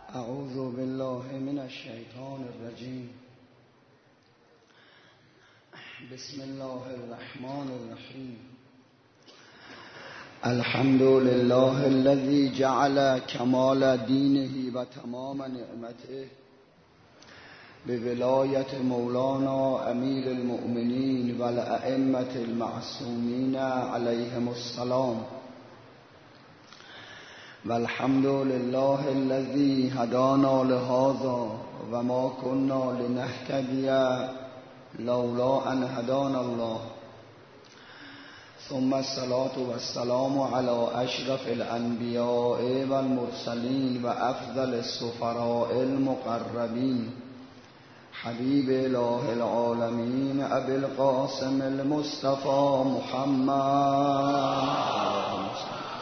اعوذ بالله من الشیطان الرجیم. بسم الله الرحمن الرحیم. الحمد لله الذي جعل كمال دينه و تمام نعمته بولایت مولانا امیر المؤمنین و الائمة المعصومین علیهم السلام. والحمد لله الذي هدانا لهذا وما كنا لنهتدي لولا أن هدانا الله. ثم الصلاة والسلام على أشرف الأنبياء والمرسلين وأفضل السفراء المقربين حبيب إله العالمين أبي القاسم المصطفى محمد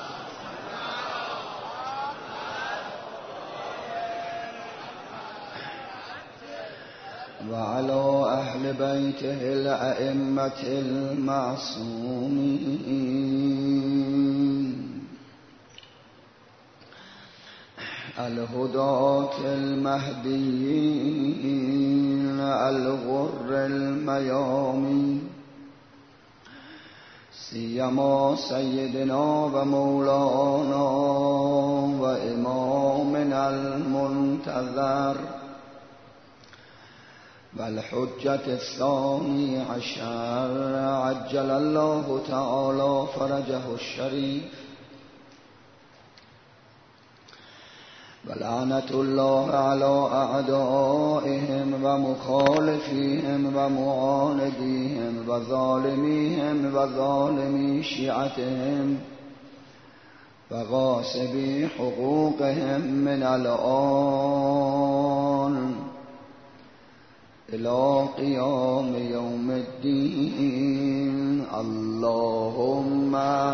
وعلى أهل بيته الأئمة المعصومين الهداة المهديين الغر الميامين سيما سيدنا ومولانا وإمامنا المنتظر والحجة الثاني عشر عجل الله تعالى فرجه الشريف. ولعنة الله على أعدائهم ومخالفيهم ومعانديهم وظالميهم وظالمي شيعتهم وغاصبي حقوقهم من الآن إلى قيام يوم الدين. اللهم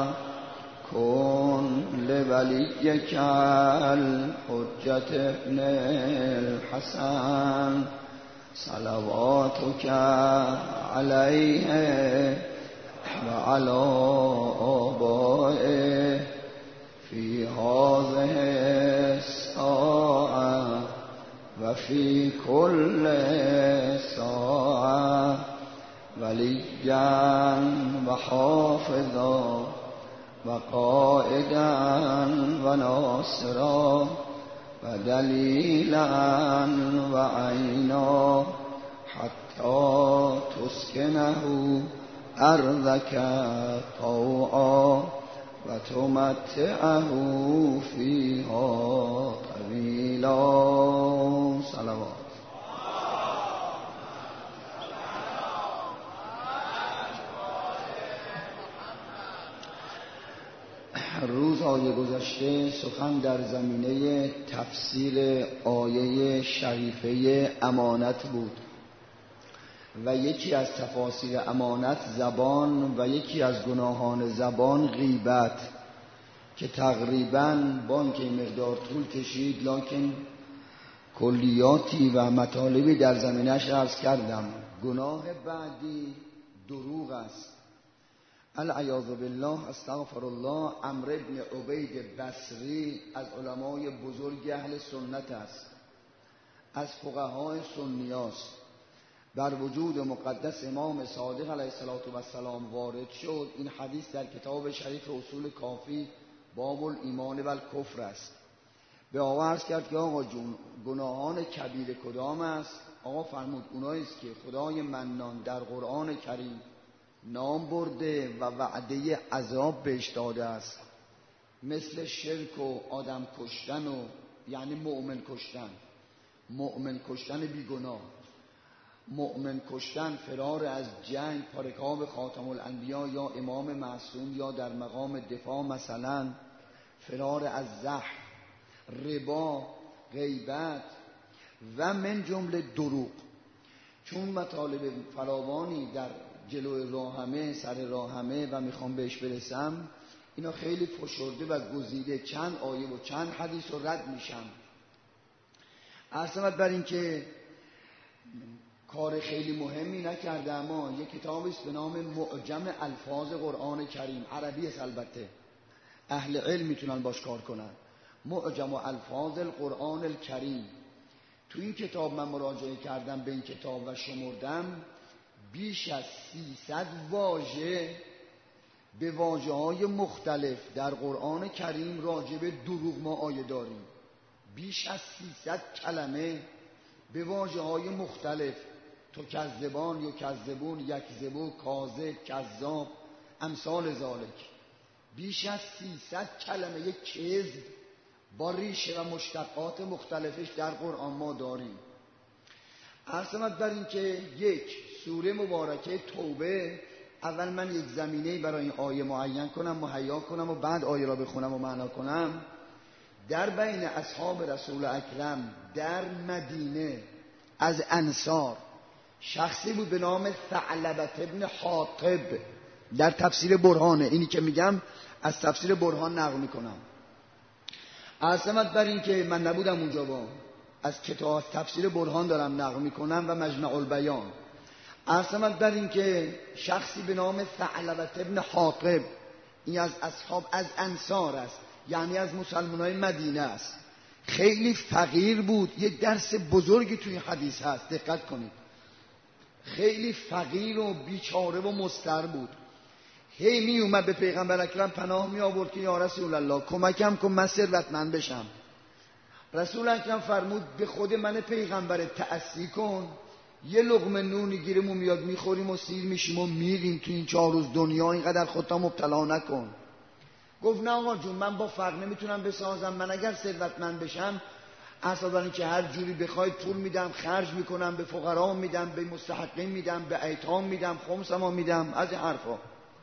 كن لوليك الحجة ابن الحسن صلواتك عليه وعلى آبائه في هذه الساعة وفي كل ساعة وليا وحافظا وقائدا وناصرا ودليلا وعينا حتى تسكنه أرضك طوعا وتمتعه فيها طويلا. صلوات. روزهای گذشته سخن در زمینه تفسیر آیه شریفه امانت بود و یکی از تفاسیر امانت زبان و یکی از گناهان زبان غیبت که تقریباً با اینکه مقدار طول کشید لکن کلیاتی و مطالبی در زمینش عرض کردم. گناه بعدی دروغ است. العیاذ بالله استغفر الله. عمرو بن عبید بصری از علمای بزرگ اهل سنت است، از فقهای سنی است. بر وجود مقدس امام صادق علیه السلام وارد شد. این حدیث در کتاب شریف اصول کافی باب الایمان و الکفر است. به آقا عرض کرد که آقا جون گناهان کبیر کدام است؟ آقا فرمود اونایی است که خدای منان در قرآن کریم نام برده و وعده عذاب بهش داده است، مثل شرک و آدم کشتن و یعنی مؤمن کشتن بیگناه، مؤمن کشتن، فرار از جنگ، پارکاب خاتم الانبیا یا امام معصوم یا در مقام دفاع مثلا، فرار از زهر، ربا، غیبت و من جمله دروغ. چون مطالب فراوانی در جلوی راهمه سر راهمه و میخوام بهش برسم، اینا خیلی فشرده و گزیده چند آیه و چند حدیث رو رد میشم. اصلا بر این که کار خیلی مهمی نکرده، اما یک کتابی است به نام معجم الفاظ قرآن کریم، عربی است البته، اهل علم میتونن باش کار کنن. معجم الفاظ القرآن الکریم. تو این کتاب من مراجعه کردم به این کتاب و شمردم بیش از 300 واژه به واژه‌های مختلف در قرآن کریم راجع به دروغ ما آیه داریم. بیش از 300 کلمه به واژه‌های مختلف، تو کذبان یا کذبون، یکذبو، کاذب، کذاب، امثال ذالک. بیش از 300 کلمه یک کذب با ریشه و مشتقات مختلفش در قرآن ما داریم. عرض بر این که یک سوره مبارکه توبه، اول من یک زمینه برای این آیه معین کنم، مهیا کنم و بعد آیه را بخونم و معنا کنم. در بین اصحاب رسول اکرم در مدینه از انصار شخصی بود به نام ثعلبه ابن حاطب. در تفسیر برهانه، اینی که میگم از تفسیر برهان نقل میکنم. عظمت بر این که من نبودم اونجا، با از کتاب تفسیر برهان دارم نقل میکنم و مجمع البیان. عظمت بر این که شخصی به نام ثعلبه ابن حاطب، این از اصحاب از انصار است، یعنی از مسلمانای مدینه است. خیلی فقیر بود. یک درس بزرگی توی حدیث هست، دقت کنید. خیلی فقیر و بیچاره و مضطر بود. هی می اومد به پیغمبر اکرم پناه می آورد که یا رسول الله کمکم کن من ثروتمند بشم. رسول اکرم فرمود به خود من پیغمبر تأسی کن، یه لقمه نونی گیرمون میاد میخوریم و سیر میشیم و میریم تو این 4 روز دنیا، اینقدر خودتا مبتلا نکن. گفت نه آقا جون، من با فقر نمیتونم بسازم. من اگر ثروتمند بشم اصلا که هر جوری بخواید پول میدم، خرج میکنم، به فقرا میدم، به مستحقین میدم، به ایتام میدم، خمسما میدم، از این حرفا.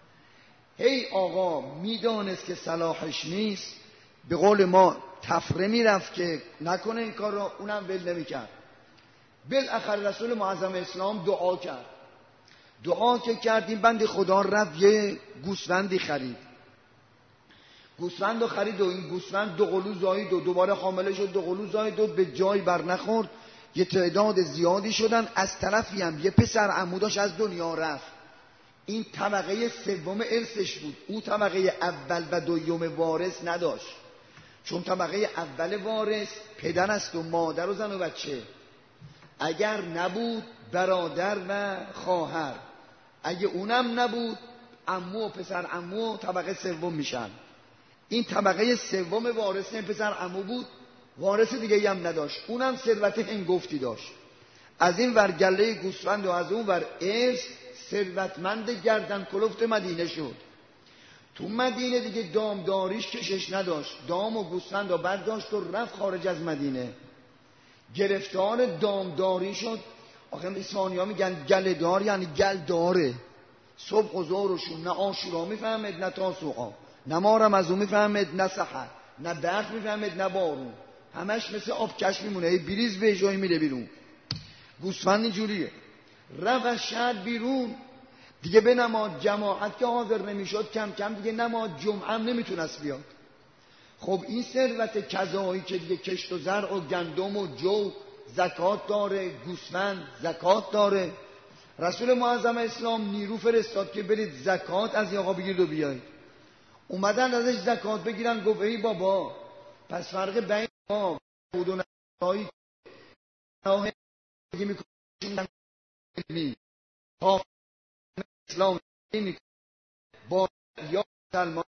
هی آقا میدانست که صلاحش نیست، به قول ما تفره میرفت که نکنه این کار را، اونم ول نمیکرد. بالاخره رسول معظم اسلام دعا کرد. دعا که کردیم بند خدا رفت یه گوسفندی خرید. گوسفند رو خرید و این گوسفند 2 قلو زایید و دوباره حامله شد، 2 قلو زایید و به جای بر نخورد. یه تعداد زیادی شدن. از طرفی هم یه پسر عموداش از دنیا رفت. این طبقه سوم ارثش بود. او طبقه اول و دوم وارث نداشت، چون طبقه اول وارث پدر است و مادر و زن و بچه. اگر نبود برادر و خواهر، اگه اونم نبود عمو و پسر عمو طبقه سوم میشن. این طبقه سوم وارث این پسر عمو بود. وارث دیگه هم نداشت، اونم ثروت هنگفتی داشت. از این ور گله گوسفند و از اون ور ارث، ثروتمند گردن کلفت مدینه شد. تو مدینه دیگه دامداریش کشش نداشت. دام و گوسفند رو برداشت و رفت خارج از مدینه. گرفتار دامداری شد. آخه اسفانی ها میگن گله دار یعنی گل داره. صبح و ظهر و شب، نه عاشورا میفهمد نه تاسوعا، نه ما رمضان میفهمد نه سحر، نه برف میفهمد نه بارون. همش مثل آبکش میمونه، بریز به جایی میره بیرون. گوسفند اینجوریه. رفت از شهر بیرون دیگه، به نماز جماعت که حاضر نمیشد، کم کم دیگه نماز جمعه هم نمیتونست بیاد. خب این ثروت کذایی که دیگه کشت و زرع و گندم و جو زکات داره، گوسفند زکات داره. رسول معظم اسلام نیرو فرستاد که برید زکات از این آقا بگیرید و بیایید. اومدن ازش زکات بگیرن. گفت ای بابا، پس فرق بین ما بود و نهایی میکنن اسلام با یا سلمان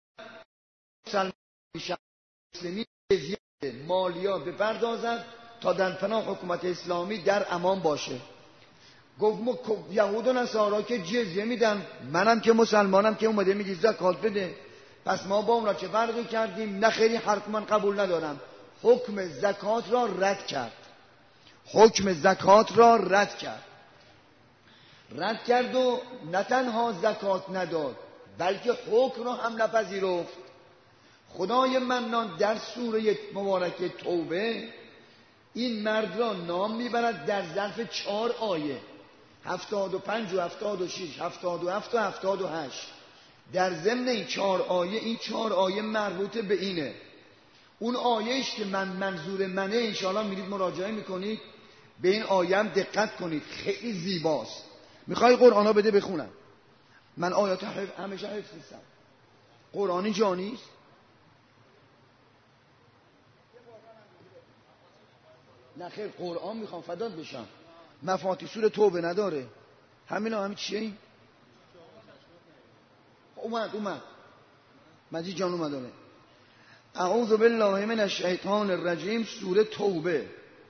مسلمی زیاد مالیات بپردازند تا در پناه حکومت اسلامی در امان باشه. گفت ما یهود و نصارا که جزیه میدن، منم که مسلمانم که اومده میگی زکات بده، پس ما با اونا چه فرقی کردیم؟ نه خیلی حرف من قبول ندارم. حکم زکات را رد کرد. حکم زکات را رد کرد و نه تنها زکات نداد بلکه حکم را هم نپذیرفت. خدای منان در سوره مبارکه توبه این مرد را نام میبرد در ظرف 4 آیه 75 و 76 77 و 78. در ضمن این 4 آیه، این 4 آیه مربوط به اینه. اون آیهش که منظور منه انشاءالله میرید مراجعه میکنید، به این آیه هم دقت کنید، خیلی زیباست. میخوای قرآن ها بده بخونم؟ من آیات همیشه حفظ نیستم. قرآنی جانیست. نه خیر قرآن میخوام فدات بشم. مفاتیح سوره توبه نداره؟ همین چیه این؟ اومد مجید جان اومدانه. اعوذ بالله من الشیطان الرجیم، سوره توبه.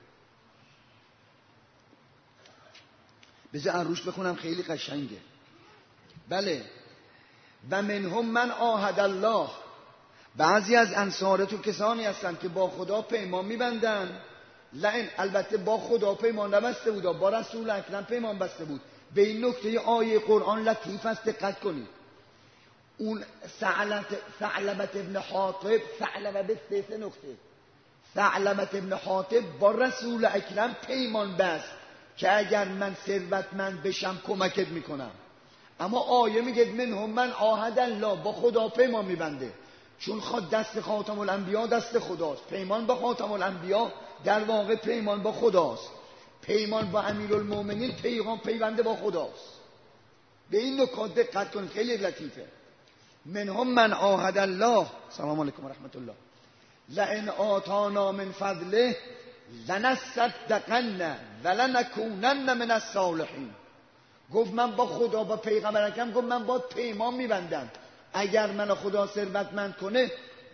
بذار روش بخونم، خیلی قشنگه. بله. و منهم من عاهد الله، بعضی از انصار تو کسانی هستند که با خدا پیمان میبندن. لئن، البته با خدا پیمان نبسته بود، با رسول اکرم پیمان بسته بود. به این نکته آیه قرآن لطیف است، دقت کنید. اون ثعلبت ابن حاطب، ثعلبت به سه نکته. ثعلبت ابن حاطب با رسول اکرم پیمان بست که اگر من ثروتمند بشم کمکت میکنم. اما آیه میگه منهم من عاهد الله، با خدا پیمان میبنده. چون دست خاتم الانبیا دست خداست، پیمان با خاتم الانبیا در واقع پیمان با خداست. پیمان با امیرالمومنین پیوند با خداست. به این نکات دقت کنید، خیلی لطیفه. منهم من عاهد الله، سلام علیکم و رحمت الله، لئن آتانا من فضله لنصدقن ولنکونن من الصالحین. گفت من با خدا، با پیغمبرکم گفت من با پیمان میبندم اگر من خدا ثروتمند کنه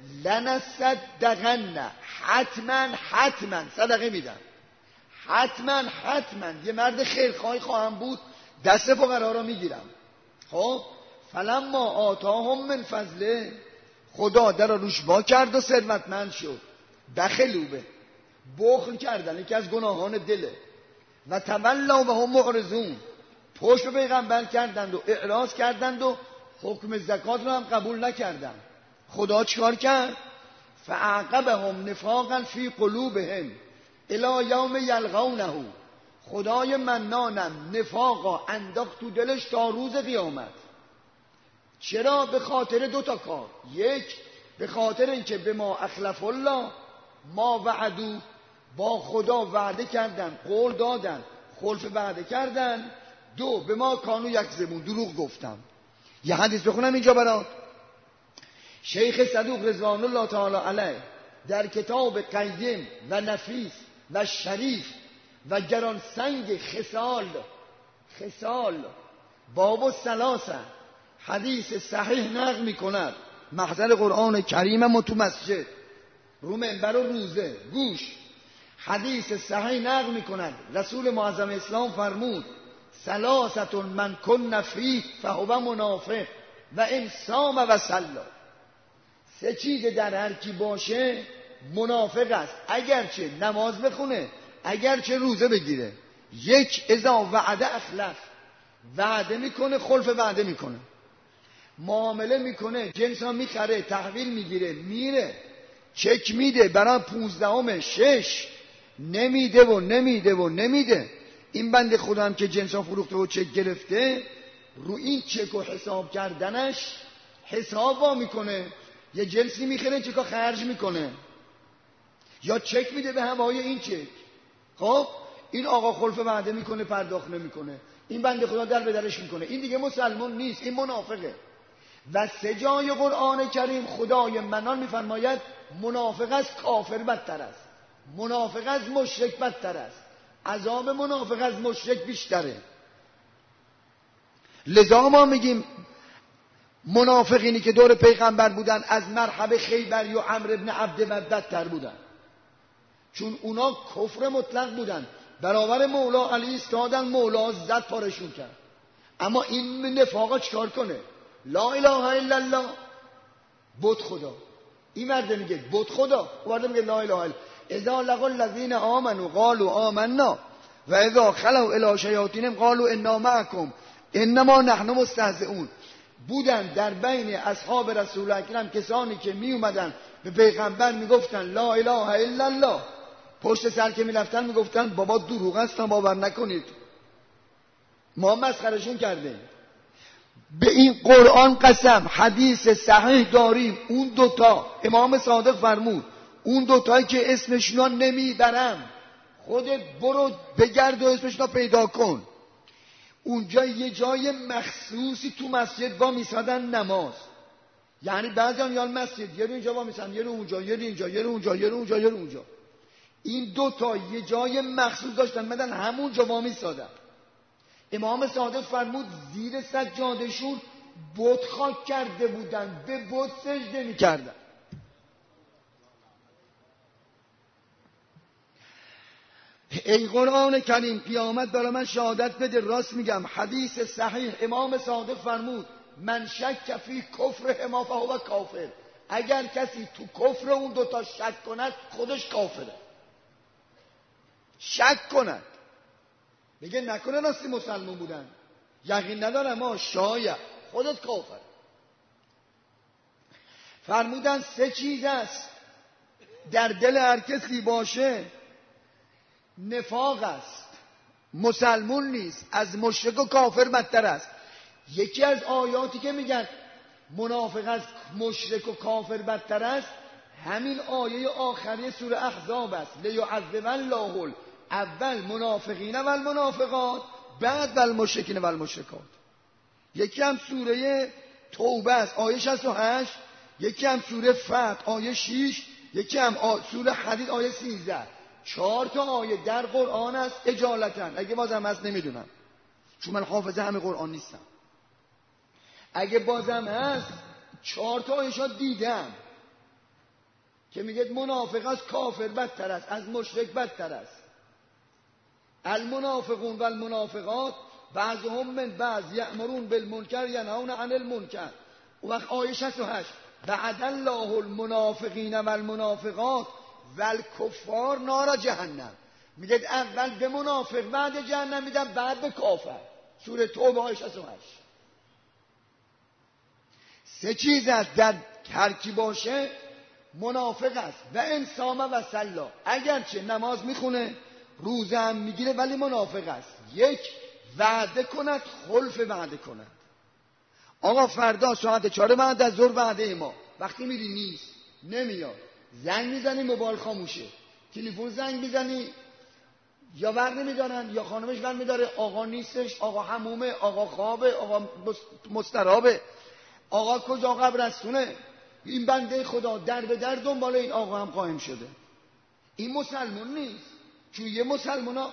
لنصدقن، حتما صدقه میدم، حتما یه مرد خیرخواهی خواهم بود، دست فقرا را میگیرم. خب فلما آتاهم من فضله، خدا در روش وا کرد و ثروتمند شد. بخلوا به، بخل کردن یکی از گناهان دله. و تولوا و هم معرضون، پشت به پیغمبر کردند و اعراض کردند و حکم زکات رو هم قبول نکردند. خدا چیکار کرد؟ فعاقبهم نفاقا فی قلوبهم الی یوم یلقونه. خدای منانم نفاقا انداخت تو دلش تا روز قیامت. چرا؟ به خاطر دو تا کار. یک، به خاطر اینکه به ما اخلف الله ما وعدو، با خدا وعده کردن، قول دادن، خلف وعده کردن. دو، به ما کانو یکذبون، دروغ گفتم. یه حدیث بخونم اینجا برات. شیخ صدوق رضوان الله تعالی علیه در کتاب قیم و نفیس و شریف و گرانسنگ خصال باب الثلاثه حدیث صحیح نقل می کند. محضر قرآن کریم ما تو مسجد رو منبر و روزه گوش، حدیث صحیح نقل می کند. رسول معظم اسلام فرمود ثلاثه من کن فیه فهو منافق و ان صام و صلی. سه چیز در هر کی باشه منافق است، اگرچه نماز بخونه، اگرچه روزه بگیره. یک، اذا وعده اخلف، وعده میکنه خلف وعده میکنه، معامله میکنه، جنس ها میخره، تحویل میگیره، میره چک میده برای 15/6 نمیده. این بنده خدا هم که جنس ها فروخته و چک گرفته، رو این چک و حساب کردنش حساب وا میکنه. یه جنسی میخره، چکا خرج میکنه یا چک میده به هوای این چک. خب این آقا خلف وعده میکنه، پرداخت نمیکنه. این بنده خدا در به درش میکنه. این دیگه مسلمان نیست، این منافقه. و سه جای قرآن کریم خدای منان میفرماید منافق از کافر بدتر است، منافق از مشرک بدتر است، عذاب منافق از مشرک بیشتره. لذا ما میگیم منافقینی که دور پیغمبر بودن از مرحب خیبری و عمرو بن عبد ود بدتر بودن، چون اونا کفر مطلق بودن، برابر مولا علی ایستادن، مولا زد پارشون کرد. اما این نفاقا چکار کنه؟ لا اله الا الله، بت خدا. این مرده میگه بت خدا، اون مرده میگه لا اله الا. اذا لقوا الذين آمنوا قالوا آمنا و اذا خلوا الی شیاطینهم قالوا انا معکم انما نحن مستهزئون. بودن در بین اصحاب رسول اکرم کسانی که می اومدن به پیغمبر میگفتن لا اله الا الله، پشت سر که میرفتن میگفتن بابا دروغ است، باور نکنید، ما مسخرشون کردیم. به این قرآن قسم، حدیث صحیح داریم. اون دوتا امام صادق فرمود، اون دوتایی که اسمشون نمیبرم، خودت برو بگرد و اسمشون پیدا کن. اونجا یه جای مخصوصی تو مسجد با میسادن نماز، یعنی بعضی هم یال مسجد یه رو اینجا با میسادن، یه رو اونجا، یه رو اینجا، یه رو اونجا، یه رو اونجا، یه رو اونجا. این دوتا یه جای مخصوص داشتن، مدن همون جا وامی سادن. امام صادق فرمود زیر سجادشون بت خاک کرده بودن، به بت سجده می کردن. ای قرآن کریم قیامت برای من شهادت بده راست میگم. حدیث صحیح امام صادق فرمود من شک فی کفر ما فهو کافر. اگر کسی تو کفر اون دوتا شک کند خودش کافره. شک کند بگه نکنه راستی مسلمان بودن، یقین ندارم ما شاید، خودت کافر. فرمودن 3 چیز است در دل هر کسی باشه نفاق است، مسلمون نیست، از مشرک و کافر بدتر است. یکی از آیاتی که میگن منافق از مشرک و کافر بدتر است همین آیه آخری سوره احزاب است. لیعذب الله اول منافقین و المنافقات بعد والمشرکین و المشرکات. یکی هم سوره توبه است آیه 68، یکی هم سوره فتح آیه 6، یکی هم سوره حدید آیه 13. 4 تا آیه در قرآن است اجالتا. اگه بازم هست نمیدونم چون من حافظه همه قرآن نیستم. اگه بازم هست 4 تا آیه دیدم که میگه منافق از کافر بدتر است، از مشرک بدتر است. المنافقون و المنافقات بعضهم من بعض یأمرون بالمنکر ینهون عن المنکر. و وقت آیه 68 بعد الله المنافقین و المنافقات و الکفار نار جهنم. میگه اول به منافق بعد جهنم میدن بعد به کافر. سوره توبه آیه 68. 3 چیز است در هر کی باشه منافق است. و انسام و سلا، اگرچه نماز میخونه روزه هم میگیره ولی منافق است. 1 وعده کند خلف وعده کند. آقا فردا ساعت 4 بعد از ظهر وعده ما، وقتی میری نیست، نمیاد، زنگ میزنی موبایل خاموشه، تلفن زنگ میزنی یا ور نمیدارن یا خانمش ور میداره، آقا نیستش، آقا حمومه، آقا خوابه، آقا مسترابه، آقا کجا قبرستونه. این بنده خدا در به در دنبال این آقا هم قائم شده. این مسلمان نیست. چون یه مسلمونا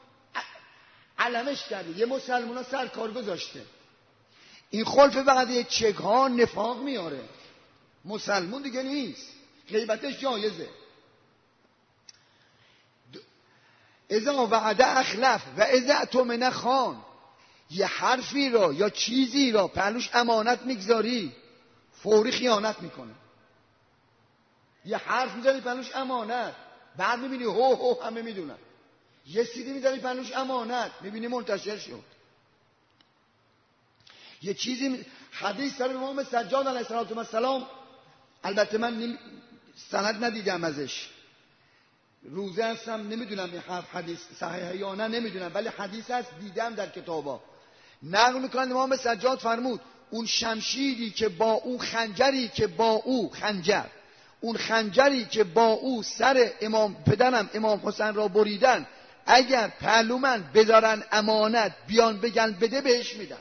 علمش کرده، یه مسلمونا سرکار گذاشته. این خلف وعده چک ها نفاق میاره. مسلمون دیگه نیست، غیبتش جایزه. اذا وعده اخلف و اذا اؤتمن خان. یه حرفی را یا چیزی را پهلوش امانت میگذاری فوری خیانت میکنه. یه حرف میذاری پهلوش امانت، بعد میبینی هو همه میدونن. یه سیدی میذاری پهلوش امانت، میبینی منتشر شد. یه چیزی حدیث داره امام سجاد علیه السلام، البته من سند ندیدم ازش، روزه هستم نمیدونم این حدیث صحیحه یا نه نمیدونم، ولی حدیث هست دیدم در کتابا. نقل میکنن امام سجاد فرمود اون شمشیری که با اون خنجری که با او اون خنجری که با او سر پدرم امام حسین را بریدن، اگر پهلو من بذارن امانت بیان بگن بده بهش میدن.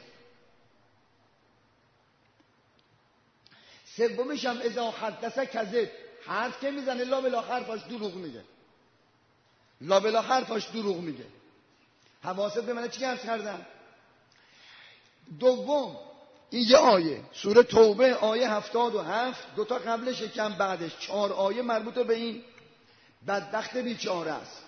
سومیش هم اذا حدث کذب، حرف که میزنه لا بلا حرفاش دروغ میگه، لا بلا حرفاش دروغ میگه. حواست به من چی عرض کردم؟ دوم این یه آیه سوره توبه آیه 77، 2 تا قبلش کم بعدش 4 آیه مربوط به این بدبخت بیچاره است.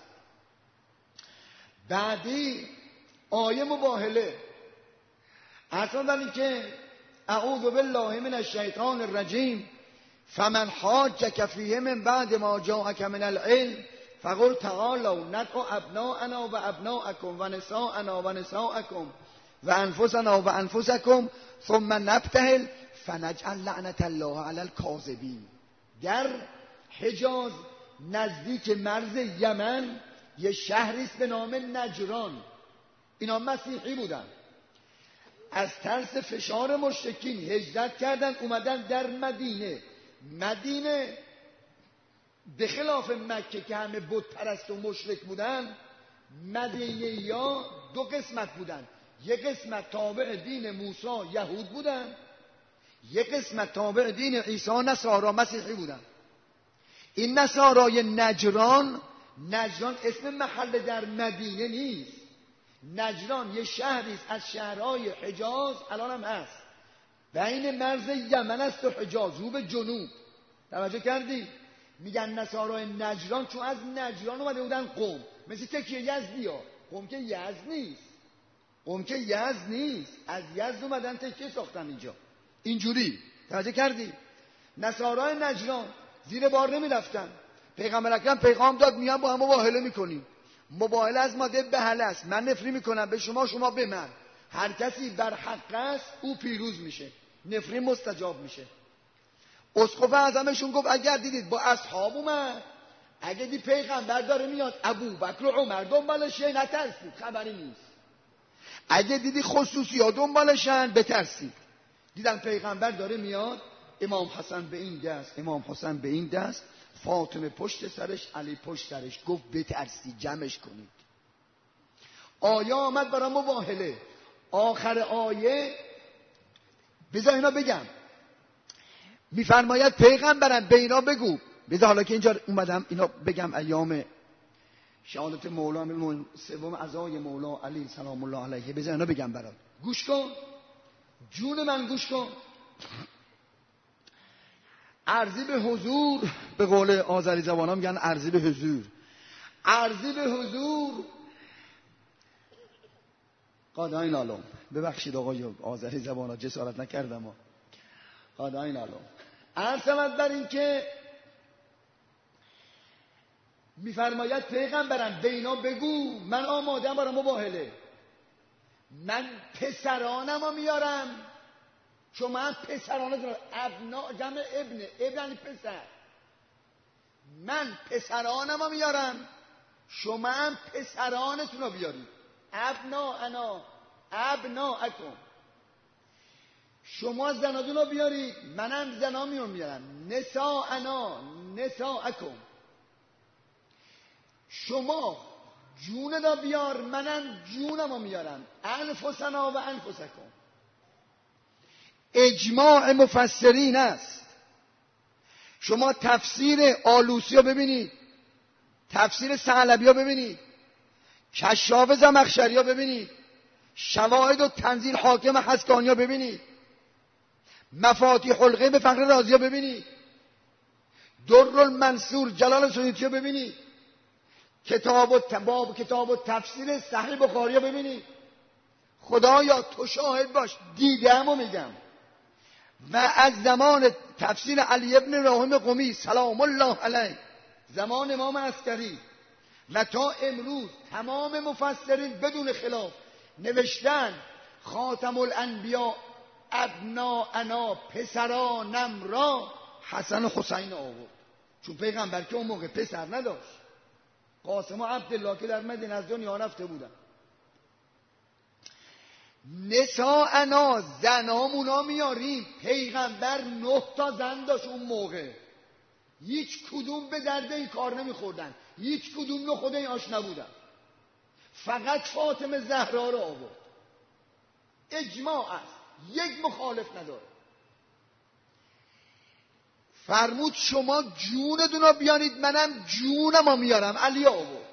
بعدی آیه مباهله اصلا ولی که اعوذ بالله من الشیطان الرجیم فمن حاجک فیه من بعد ما جاءک من العلم فقل تعالوا ندعو ابناءنا و ابناءکم و نساءنا و نساءکم و انفسنا و انفسکم ثم نبتهل فنجعل لعنت الله علی الکاذبین. در حجاز نزدیک مرز یمن یه شهری است به نام نجران. اینا مسیحی بودن، از ترس فشار مشرکین هجرت کردن اومدن در مدینه به خلاف مکه که همه بت پرست و مشرک بودن، مدینه یا 2 قسمت بودن. یک قسمت تابع دین موسی یهود بودن، یک قسمت تابع دین عیسی نصارا مسیحی بودن. این نصارای نجران نجران اسم محل در مدینه نیست. نجران یه شهری است از شهرهای حجاز، الان هم هست، بین مرز یمن است و حجاز، رو به جنوب. توجه کردی؟ میگن نصارای نجران چون از نجران اومده بودن قم، مثل تکیه یزدی ها. قم که یزد نیست، قم که یزد نیست، از یزد اومدن تکیه ساختن اینجا اینجوری. توجه کردی؟ نصارای نجران زیر بار نمی رفتن. پیغمبر اکرم پیغام داد میان با هم مباهله میکنیم. مباهله از ماده بهله است، من نفری میکنم به شما، شما به من. هر کسی بر حق است او پیروز میشه، نفری مستجاب میشه. اسقف اعظمشون گفت اگر دیدید با اصحاب اومد، اگه دید پیغمبر داره میاد ابوبکر و عمر دنبالشه، نترسید، خبری نیست. اگه دیدی خصوصی ها دنبالشن، بترسید. دیدن پیغمبر داره میاد، امام حسن به این دست، امام حسین به این دست، فاطمه پشت سرش، علی پشت سرش. گفت بترسید، جمعش کنید. آیه آمد برای مباهله. آخر آیه بذار اینا بگم، میفرماید پیغمبرم به اینا بگو. بذار حالا که اینجا اومدم اینا بگم، ایام شهادت مولا سوم عزای مولا علی سلام الله علیه، بذار اینا بگم برات. گوش کن جون من، گوش کن. عرضی به حضور، به قول آذری زبانان میگن عرضی به حضور. عرضی به حضور قاداین عالم. ببخشید آقای آذری زبانان، جسارت نکردم. قاداین عالم. عرض بر این که میفرماید پیغمبرم به اینا بگو من آمادم برای مباهله. من پسرانم رو میارم، چون من پسرانه دارم. ابنا جمع ابن یعنی پسر. من پسرانم رو میارم، شما هم پسرانتون رو بیارید. ابنا اکن. شما زنادون رو بیارید، منم زنامیون میارم. نسا اکن. شما جون را بیار، منم جونم رو میارم. انفسنا و انفسکم. اجماع مفسرین است. شما تفسیر آلوسی رو ببینید، تفسیر ثعلبی رو ببینید، کشاف زمخشری رو ببینید، شواهد و تنزیل حاکم حسکانی رو ببینید، مفاتیح الغیب به فخر رازی رو ببینید، در المنصور جلال سیوطی رو ببینید، کتاب و تفسیر صحیح بخاری رو ببینید. خدایا تو شاهد باش، دیده‌مو میگم. و از زمان تفسیر علی ابن راحم قمی سلام الله علیه، زمان امام عسکری و تا امروز تمام مفسرین بدون خلاف نوشتن خاتم الانبیا ابناءنا، پسرانم را حسن و حسین آورد. چون پیغمبر که اون موقع پسر نداشت. قاسم و عبدالله که در مدینه از دنیا رفته بودن. نساءنا، زنامونا میاریم. پیغمبر 9 تا زن داشت اون موقع، هیچ کدوم به درد این کار نمیخوردن، هیچ کدوم به خود این آش نبودن. فقط فاطمه زهرا رو آورد. اجماع است، یک مخالف نداره. فرمود شما جونتون رو بیانید، منم جونم رو میارم. علی آورد.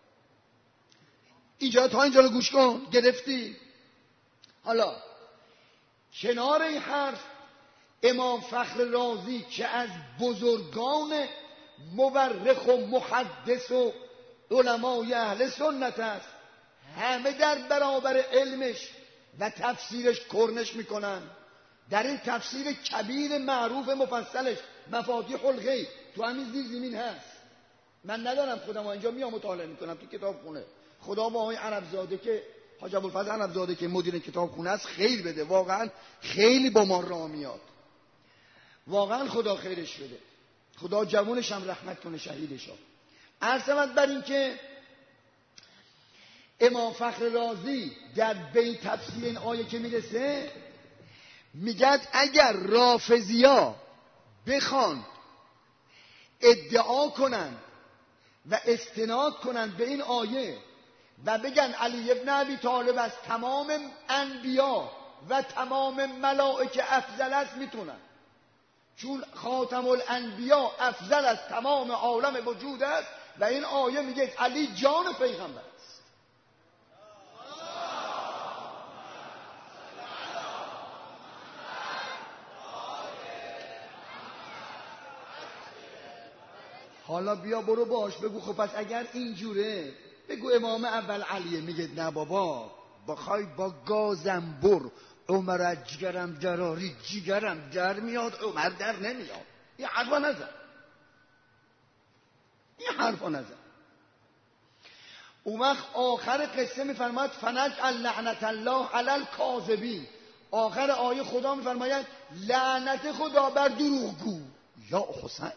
اینجا تا اینجا رو گوش کن، گرفتی؟ حالا کنار این حرف امام فخر رازی که از بزرگان مورخ و محدث و علمای اهل سنت است، همه در برابر علمش و تفسیرش کرنش میکنن. در این تفسیر کبیر معروف مفصلش مفاتیح الغیب تو همین زیر زمین هست. من ندارم، خودم اینجا میام مطالعه میکنم تو کتاب خونه. خدا با آقای عربزاده که حاج ابوالفضل عربزاده که مدیر کتاب خونه است خیر بده، واقعا خیلی با ما راه میاد، واقعا خدا خیرش بده، خدا جوونش هم رحمت کنه، شهیدش ها. عرض بر این که امام فخر رازی در بین تفسیر این آیه که میرسه میگه اگر رافضیا بخوان ادعا کنن و استناد کنن به این آیه و بگن علی ابن ابی طالب از تمام انبیا و تمام ملائکه افضل است، میتونن، چون خاتم الانبیا افضل از تمام عالم وجود است، و این آیه میگه علی جان پیغمبر است. حالا بیا برو باش بگو خب پس اگر اینجوره بگو امام اول علیه. میگه نه بابا، بخوای با گازم بر عمر از جگرم دراری جگرم در میاد عمر در نمیاد. این حرفا نزن، این حرفا نزن. اون وقت آخر قصه میفرماید فنجعل لعنت الله علی الکاذبین. آخر آیه خدا میفرماید لعنت خدا بر دروغگو. یا حسین،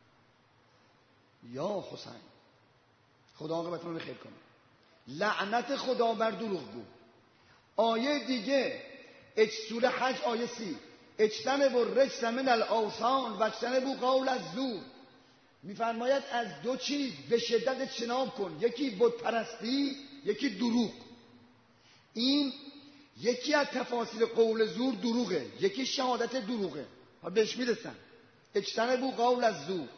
یا حسین، خدا عاقبتون رو خیر کنه. لعنت خدا بر دروغگو. آیه دیگه سوره حج آیه 30 اجتنبوا الرجس من الاوثان واجتنبوا قول الزور. میفرماید از دو چیز به شدت اجتناب کن، یکی بت پرستی، یکی دروغ. این یکی از تفاسیر قول زور دروغه، یکی شهادت دروغه. ها بهش میرسن. اجتنبوا قول الزور.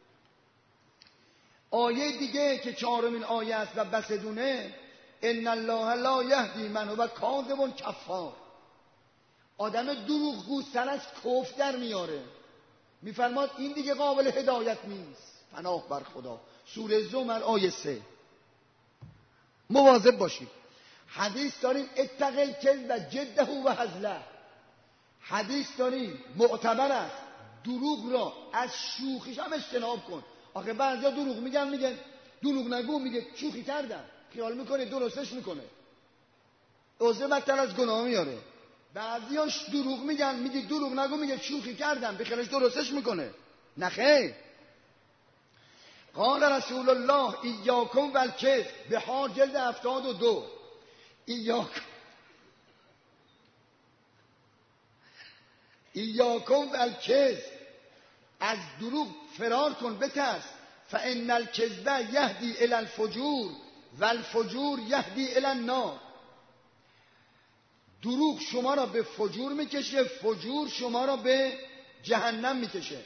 آیه دیگه که چهارمین آیه است و بسدونه ان الله لا یهدی من هو کاذب کفار. آدم دروغگو سر از کفر در میاره. میفرماد این دیگه قابل هدایت نیست. پناه بر خدا. سوره زمر آیه 3. مواظب باشید. حدیث داریم اتق الکذب جده و هزله. حدیث داریم معتبر است دروغ را از شوخیش هم اجتناب کن. آخه بعضیا دروغ میگن دروغ نگو، میگه شوخی کردم، خیال میکنه درستش میکنه، عذر بدتر از گناه میاره. بعضیاش دروغ میگه دروغ نگو، میگه شوخی کردم، بخیرش درستش میکنه. نه خیر. قال رسول الله ایاکم والکذب بهار جلد 72. ایاکم والکذب، از دروغ فرار کن، بترس. فان الکذب یهدی الی الفجور والفجور یهدی الی النار. دروغ شما را به فجور میکشه، فجور شما را به جهنم میکشه.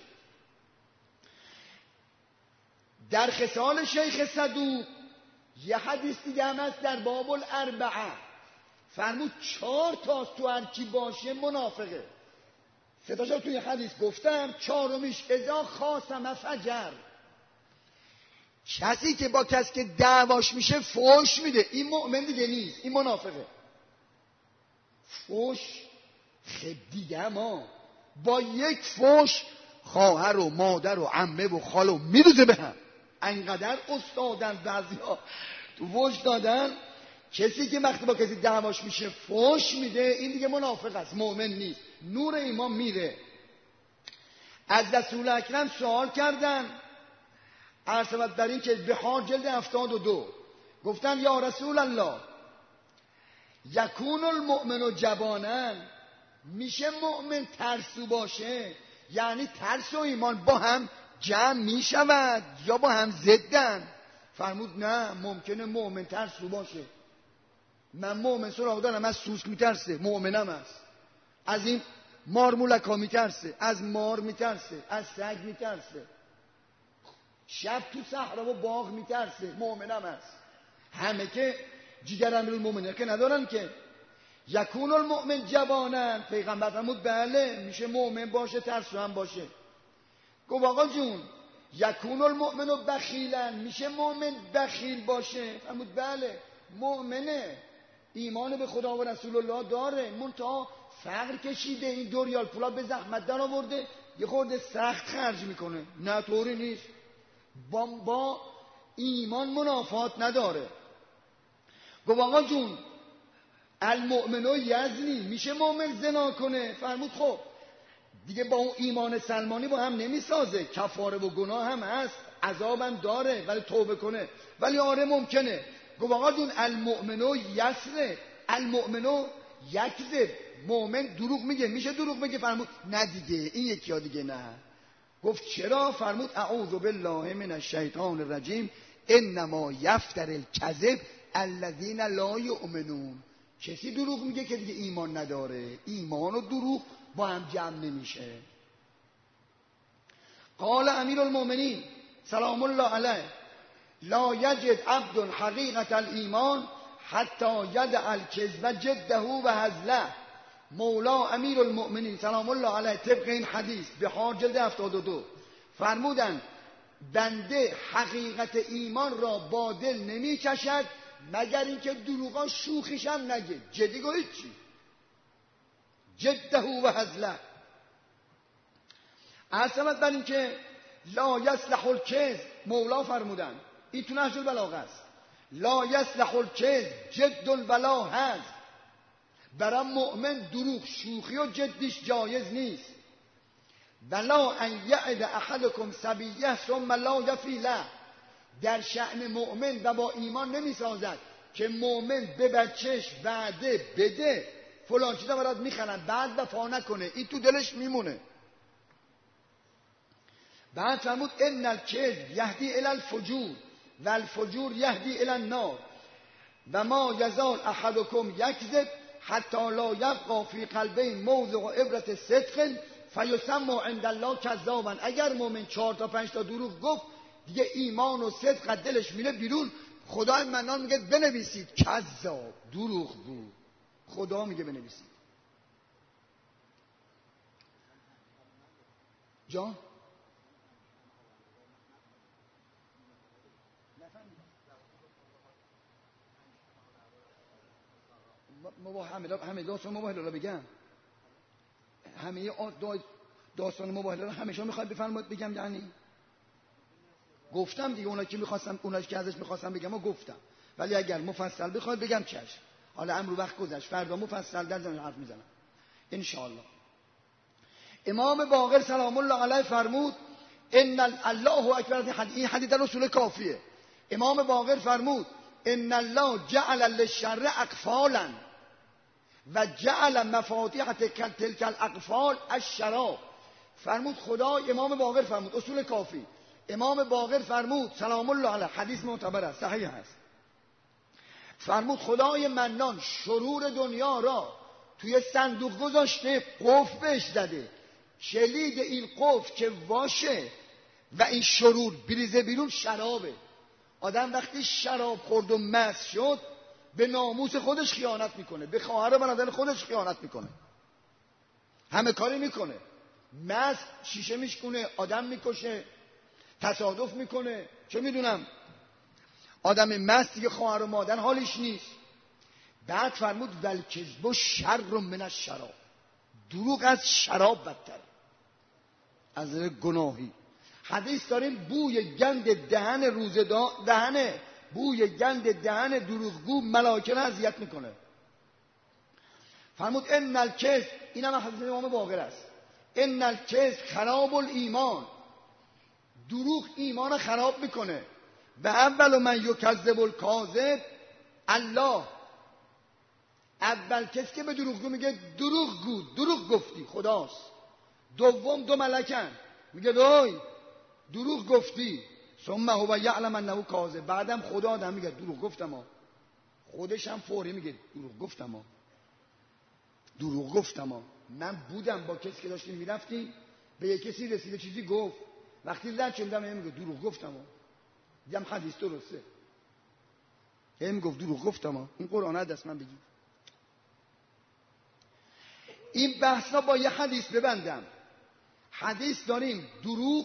در خصال شیخ صدوق یه حدیث دیگه هم هست در باب الاربعه. فرمود 4 تا تو هر کی باشه منافقه. 3 تاشو توی حدیث گفتم، 4میش اذا خاصم فجر. کسی که با کسی که دعواش میشه فحش میده، این مؤمن دیگه نیست، این منافقه. فحش خب دیگه ما با یک فحش خواهر و مادر و عمه و خاله میدوزه به هم. انقدر استادن بعضیا تو فحش دادن. کسی که وقتی با کسی دعواش میشه فحش میده، این دیگه منافق است، مؤمن نیست. نور ایمان میره. از رسول اکرم سوال کردن، عرض در این که بهار جلد 72 گفتن یا رسول الله یکون المؤمن جبانا، میشه مؤمن ترسو باشه؟ یعنی ترس و ایمان با هم جمع میشود یا با هم ضدن؟ فرمود نه، ممکنه مؤمن ترسو باشه. من مؤمن سراغ دارم از سوسک میترسه، مؤمنم است. از این مارمولکا میترسه، از مار میترسه، از سگ میترسه، شب تو صحرا و باغ میترسه، مؤمنم است. همه که جگر امیرالمومنین که ندارن که. یکون المؤمن جبانا، پیغمبر فرمود بله میشه مؤمن باشه ترسو هم باشه. گفت آقا جون یکون المؤمن بخیلا، میشه مؤمن بخیل باشه؟ فرمود بله، مؤمنه، ایمان به خدا و رسول الله داره، منتها فقر کشیده، این 2 ریال پولا به زحمت در آورده، یه خورده سخت خرج میکنه. نه طوری نیست، با ایمان منافات نداره. گفت آقا جون المؤمنو یزنی، میشه مؤمن زنا کنه؟ فرمود خب دیگه با اون ایمان سلمانی با هم نمیسازه، کفاره و گناه هم هست، عذابم داره، ولی توبه کنه. ولی آره ممکنه. گفت آقا جون المؤمنو یسره، المؤمنو یکذب، مؤمن دروغ میگه، میشه دروغ میگه؟ فرمود نه دیگه، این یکی ها دیگه نه. گفت چرا؟ فرمود اعوذ بالله من الشیطان الرجیم انما یفتر الکذب الذین لا یؤمنون. کسی دروغ میگه که دیگه ایمان نداره، ایمان و دروغ با هم جمع نمیشه. قال امیرالمومنین سلام الله علیه لا یجد عبد حقیقت الایمان حتی یدع الکذب جده و هزله. مولا امیر المؤمنین سلام الله علیه طبق این حدیث بهار جلد 72 فرمودند بنده حقیقت ایمان را با دل نمی کشد مگر اینکه دروغا شوخیش هم نگه. جدی گو هیچی. جده و هزله. اصلا بر این که لا یصلح الکذب مولا فرمودن این تو نهج البلاغه است. لا یصلح الکذب جد البلا هست. برای مؤمن دروغ شوخی و جدیش جایز نیست. ولا ان یعد احدکم سبیه ثم لا یفی له. در شأن مؤمن و با ایمان نمی سازد که مؤمن به بچهش وعده بده فلان چیزا برات میخرن بعد وفا نکنه. این تو دلش میمونه. بعد فرمود ان الکذب یهدی الی الفجور و الفجور یهدی الی النار و ما یزال احدکم یکذب حتی لا یبقى فی قلبه موضع عبرت صدق فیسمى عند الله کذابا. اگر مؤمن 4 تا 5 تا دروغ گفت دیگه ایمان و صدق از دلش میره بیرون. خدای منان میگه بنویسید کذاب دروغ گو. خدا میگه بنویسید. جان همه داستان مباهله رو بگم. همه داستان مباهله رو همیشه میخواد بفرمایید بگم. یعنی گفتم دیگه اونایی که ازش میخواستم بگم و گفتم. ولی اگر مفصل بخواد بگم چشم. حالا امرو وقت گذشت فردا مفصل در زمین حرف میزنم ان شاء الله. امام باقر سلام الله علیه فرمود ان الله اکبر. این حدیث رسول کافیه. امام باقر فرمود ان الله جعل للشر اقفالا و جعل مفاتیح تلک الاقفال الشراب. فرمود خدا. امام باقر فرمود اصول کافی. امام باقر فرمود سلام الله علیه حدیث معتبر است صحیح است. فرمود خدای منان شرور دنیا را توی صندوق گذاشته قفل بهش زده. کلید این قفل که واشه و این شرور بریزه بیرون شرابه. آدم وقتی شراب خورد و مست شد به ناموس خودش خیانت میکنه. به خواهر و برادر خودش خیانت میکنه. همه کاری میکنه. مست شیشه میشکنه. آدم میکشه. تصادف میکنه. چه میدونم. آدم مست دیگه خواهر و مادر حالش نیست. بعد فرمود والکذب شر من الشراب. دروغ از شراب بدتر. از گناهی. حدیث داریم بوی گند دهن بوی گند دهن دروغگو ملائکه را اذیت میکنه. فرمود ان الکذب. اینم حدیث امام باقر است. ان الکذب خراب الایمان. دروغ ایمان خراب میکنه. و اول من یکذب الکاذب الله. اول کسی که به دروغگو میگه دروغ گفتی خداست. دوم دو ملکن میگه دروغ گفتی. ثم هو یعلم انه کاذب. بعدم خدا آدم میگه دروغ گفتم. خودش هم فوری میگه دروغ گفتم. من بودم با کسی که داشتیم میرفتیم به یک کسی رسیده چیزی گفت. وقتی لج شدم میگه دروغ گفتم. دیدم حدیث درسته. میگفت دروغ گفتم. این قرآن دست من بگید. این بحثا با یه حدیث ببندم. حدیث داریم دروغ.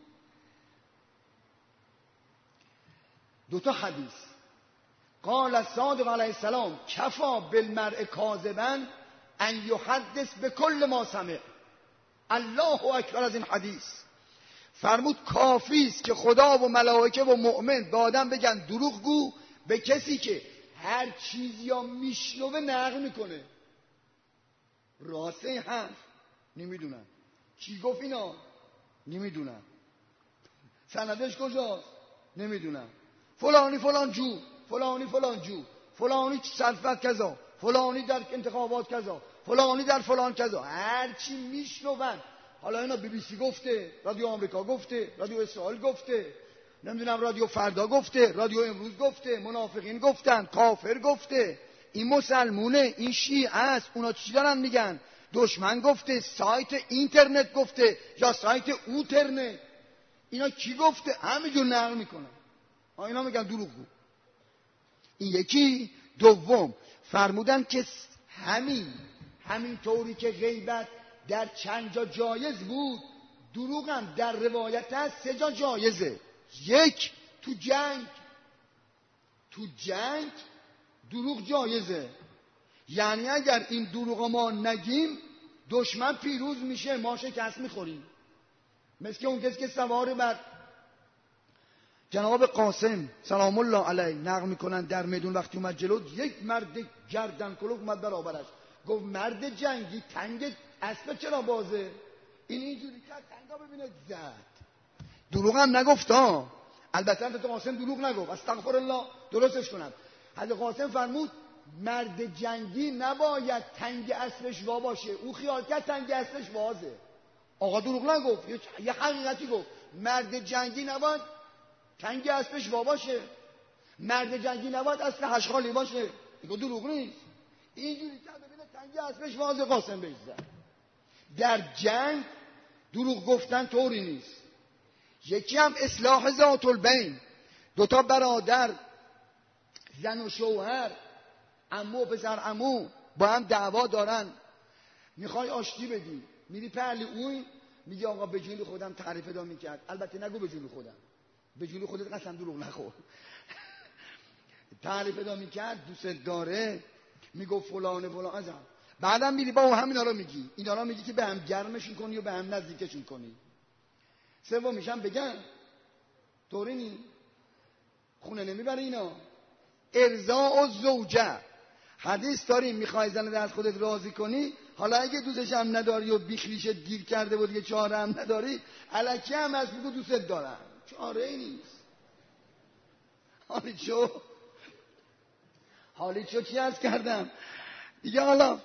دوتا حدیث. قال الصادق علیه السلام کفا بالمرء کاذبا ان یحدث بكل ما سمع. الله اکبر. از این حدیث فرمود کافی است که خدا و ملائکه و مؤمن به آدم بگن دروغ گو به کسی که هر چیزی ها میشنوه نقل میکنه. راسته حرف نمیدونن. کی گفت اینا نمیدونن. سندش کجاست نمیدونن. فلانی فلان جو، فلانی فلان جو، فلانی صرفت کذا، فلانی در انتخابات کذا، فلانی در فلان کذا. هر چی میشنون. حالا اینا بی بی سی گفته، رادیو آمریکا گفته، رادیو اسرائیل گفته، نمیدونم رادیو فردا گفته، رادیو امروز گفته، منافقین گفتن، کافر گفته، این مسلمونه، این شیعه است. اونا چی دارن میگن؟ دشمن گفته، سایت اینترنت گفته یا سایت اوترنت. اینا کی گفته؟ همینجور نقل میکنن. اینا میگن دروغگو. این یکی. دوم فرمودن که همین طوری که غیبت در چند جا جایز بود، دروغ هم در روایت هست 3 جا جایزه. یک، تو جنگ دروغ جایزه، یعنی اگر این دروغ ما نگیم دشمن پیروز میشه، ما شکست میخوریم. مثل اون کسی که سوار بر جناب قاسم سلام الله علیه نقل میکنن در میدون وقتی اومد جلو، یک مرد گردن کلوف اومد برابرش، گفت مرد جنگی تنگ اسب چرا بازه؟ این اینجوری کرد تنگا ببینه زد. دروغ هم نگفت ها، البته حضرت قاسم دروغ نگفت، استغفر الله درستش کنم. حضرت قاسم فرمود مرد جنگی نباید تنگ اسبش وا باشه، او خیال کرد تنگ اسبش وازه. آقا دروغ نگفت، یه حقیقتی گفت. مرد جنگی نباید تنگ اسبش وا باشه، مرد جنگی نباید اسب هشخالی باشه. این دروغ نیست. اینجوری که ببینه تنگ اسبش وازه، قاسم بهش زد. در جنگ دروغ گفتن طوری نیست. یکی هم اصلاح ذات البین، 2 تا برادر زن و شوهر، عمو و پسر عمو با هم دعوا دارن، میخوای آشتی بدی، میری پهل اون میگه آقا به جون خودم تعریف ادا میکرد. البته نگو به جون خودم، به جون خودت قسم دروغ نخور. تعریف ادا میکرد دوست داره، میگو فلان ازم. بعدم میری با اون همینا رو میگی، اینا رو میگی که به هم گرمشون کنی و به هم نزدیکشون کنی. سوم میشم بگن طوری نی خونه نمیبره. اینا ارضاء الزوجه، حدیث داریم میخوای زنت از خودت راضی کنی، حالا اگه دوستش هم نداری و بیخلیشت گیر کرده بود یه چاره هم نداری، الکی هم از بگو دوست دارم، چاره ای نیست. حالی چو چی عرض کردم دیگه. حالا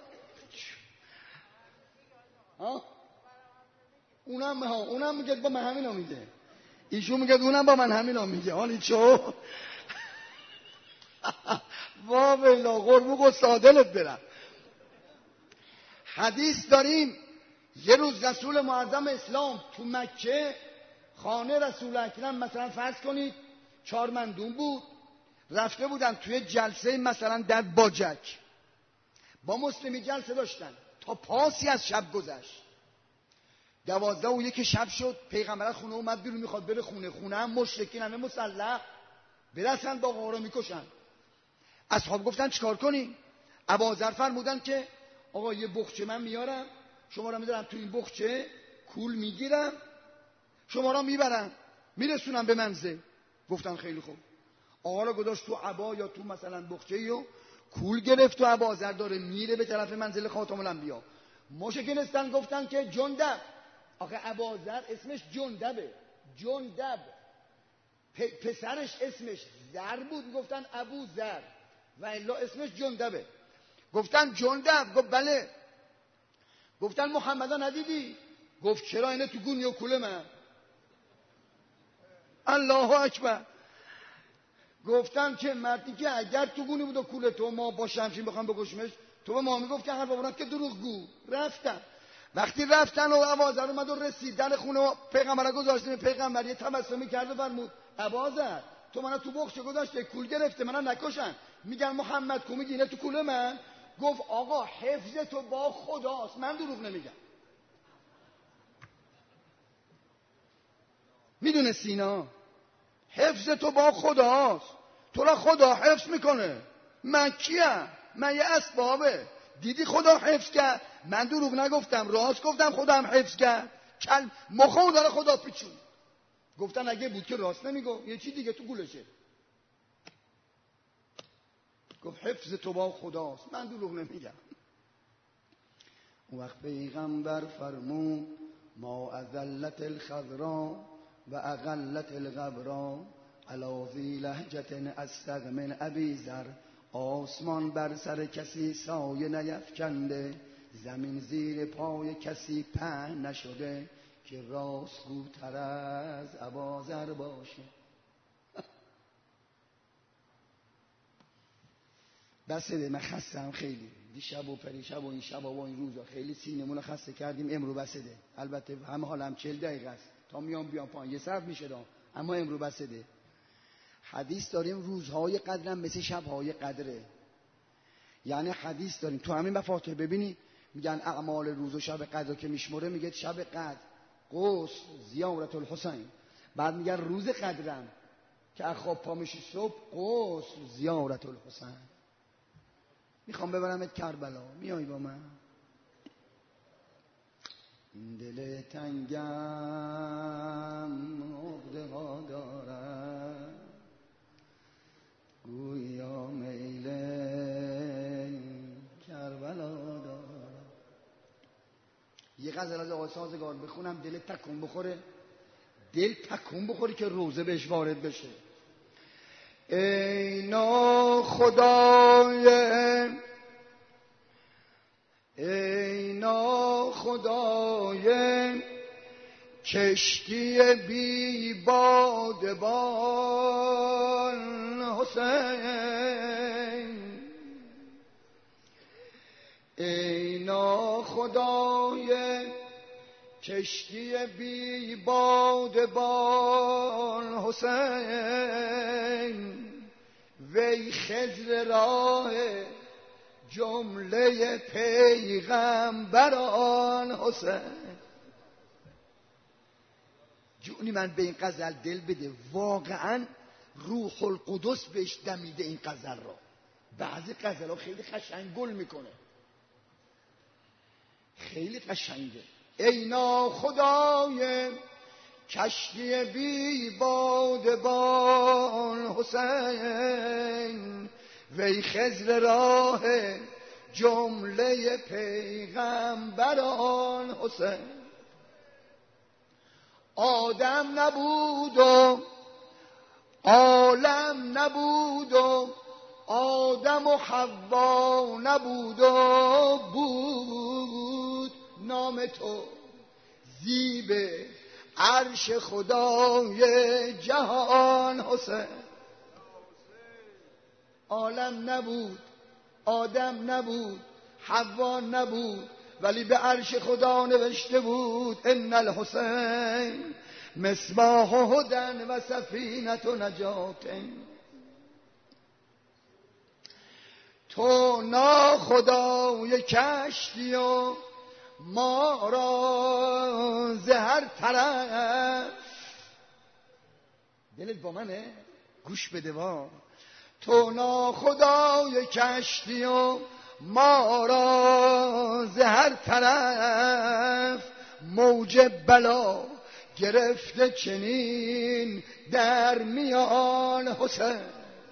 اونم میگه با من همینا میگه، ایشون میگه اونم با من همینا میگه. حالی چو واویلا قربوق و سادلت برم. حدیث داریم یه روز رسول معظم اسلام تو مکه خانه رسول اکرم مثلا فرض کنید 4 مندوم بود، رفته بودن توی جلسه مثلا در باجک، با مسلمی جلسه داشتن تا پاسی از شب گذشت. 12:01 شب شد، پیغمبر از خونه اومد بیرون میخواد بره خونه هم مشرکین همه مسلح برسن با آقا رو میکشن. اصحاب گفتن چیکار کنیم؟ ابوذر فرمودن که آقا یه بخچه من میارم، شما رو میذارم تو این بخچه، کول میگیرم، شما رو میبرم میرسونم به منزل. گفتن خیلی خوب. آقا رو گذاشت تو عبا یا تو مثلا بخچه و کول گرفت و ابوذر داره میره به طرف منزل خاتم الانبیا. مشکین گفتن که جندب، آخه ابوذر اسمش جندبه، جندب پسرش اسمش زر بود، گفتن ابو زر و الا اسمش جندبه. گفتن جندب، گفت بله. گفتن محمدا ندیدی؟ گفت چرا اینه تو گونی و کوله من. الله اکبر. گفتن که مردی که اگر تو گونی بود و کوله تو ما با شمشیر بخوام بکشمش، تو به ما میگفت که حرف آورد که دروغگو. رفتن. وقتی رفتن و ابوذر اومد و رسیدن خونه و پیغمبر گذاشتیم، پیغمبر یه تبسمی کرد و فرمود ابوذر تو منو تو بخچه گذاشته، کول گرفته، منو نکشن. میگن محمد کو، میگی اینه تو کوله من. گفت آقا حفظ تو با خداست، من دروغ نمیگم. میدونه سینا حفظ تو با خداست، تو را خدا حفظ میکنه. من کیم؟ من یه اسبابه. دیدی خدا حفظ کرد، من دروغ نگفتم، راست گفتم، خدا هم حفظ کرد. مخو داره خدا پیچون. گفتن اگه بود که راست نمیگو، یه چی دیگه تو گولشه. گفت حفظ تو با خداست، من دروغ نمیگم. وقت پیغمبر فرمود ما ازلت الخضرا و اقلت الغبرا علی ذی لهجة استغ من ابی ذر. آسمان بر سر کسی سایه نیفکنده، زمین زیر پای کسی پهن نشده، که راستگوتر از ابوذر باشه. بسه من خستم خیلی، دیشب و پریشب و این شب و این روزا خیلی سینمون رو خسته کردیم. امرو بسه. البته همه حالم 40 دقیقه است تا میام بیام پایین، یه ساعت میشه دا، اما امرو بسه. حدیث داریم روزهای قدر هم مثل شبهای قدره. یعنی حدیث داریم تو همین مفاتیح ببینی میگن اعمال روز و شب قدر که میشمره میگه شب قدر غسل زیارت الحسین، بعد میگن روز قدرم که از خواب پا میشی صبح غسل زیارت الحسین. میخوام ببرمت کربلا، میای با من؟ این دل تنگم عقده ها دارد، گویا میل کربلا دارد. یه غزل از آقای سازگار بخونم دل تکون بخوره، دل تکون بخوره که روزه بهش وارد بشه. ای ناخدای کشتی بی بادبان حسین، ای ناخدای کشتی بی بادبان حسین، وی خضر راه جمله پیغمبران حسین. جونی من به این غزل دل بده، واقعا روح القدس بهش دمیده این غزل را. بعضی غزل ها خیلی قشنگ گل میکنه، خیلی قشنگه. ای ناخدای کشتی بی بادبان حسین، وی خضر راه جمله پیغمبران حسین. آدم نبود و عالم نبود و آدم و حوا نبود و بود نام تو زیب عرش خدای جهان حسین. عالم نبود، آدم نبود، حوا نبود، ولی به عرش خدا نوشته بود ان الحسین مصباح هدی و سفینة نجات. تو ناخدای کشتی و ما را ز هر طرف، دلت با منه؟ گوش بده وا. تو ناخدای کشتی و ما را ز هر طرف، موج بلا گرفته چنین در میان حسین.